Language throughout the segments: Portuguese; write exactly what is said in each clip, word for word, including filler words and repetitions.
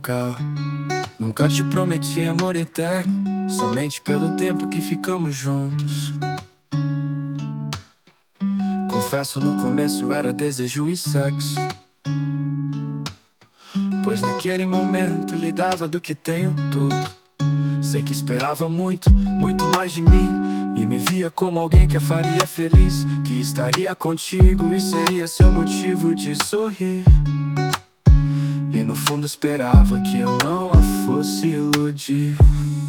nunca, nunca te prometi amor eterno, somente pelo tempo que ficamos juntos. Confesso, no começo era desejo e sexo, pois naquele momento lhe dava do que tenho tudo. Sei que esperava muito, muito mais de mim, e me via como alguém que a faria feliz, que estaria contigo e seria seu motivo de sorrir. E no fundo esperava que eu não a fosse iludir.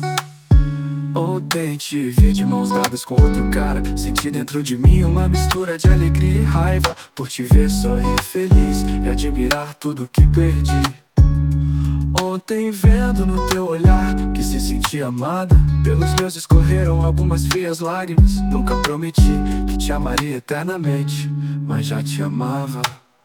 Ontem te vi de mãos dadas com outro cara, senti dentro de mim uma mistura de alegria e raiva, por te ver sorrir feliz e admirar tudo que perdi. Ontem vendo no teu olhar que se sentia amada, pelos meus escorreram algumas frias lágrimas. Nunca prometi que te amaria eternamente, mas já te amava.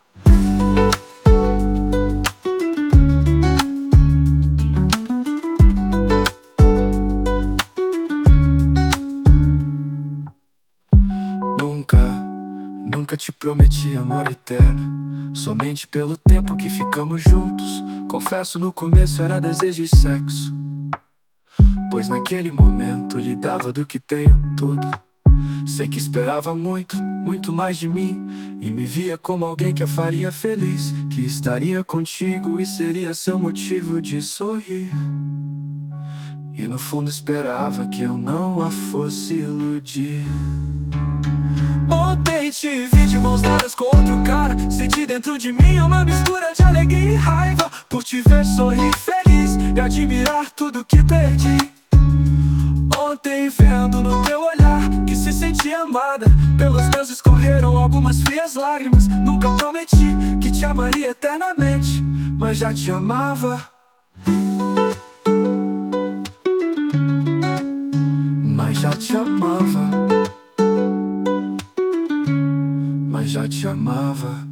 Nunca, nunca te prometi amor eterno, somente pelo tempo que ficamos juntos. Confesso, no começo era desejo e sexo, pois naquele momento lhe dava do que tenho tudo. Sei que esperava muito, muito mais de mim, e me via como alguém que a faria feliz, que estaria contigo e seria seu motivo de sorrir. E no fundo esperava que eu não a fosse iludir. Ontem te vi de mãos dadas com outro cara, senti dentro de mim uma mistura de alegria e raiva, por te ver sorrir feliz e admirar tudo que perdi. Ontem vendo no teu olhar que se sentia amada, pelos meus escorreram algumas frias lágrimas. Nunca prometi que te amaria eternamente, mas já te amava. Mas já te amava. Mas já te amava.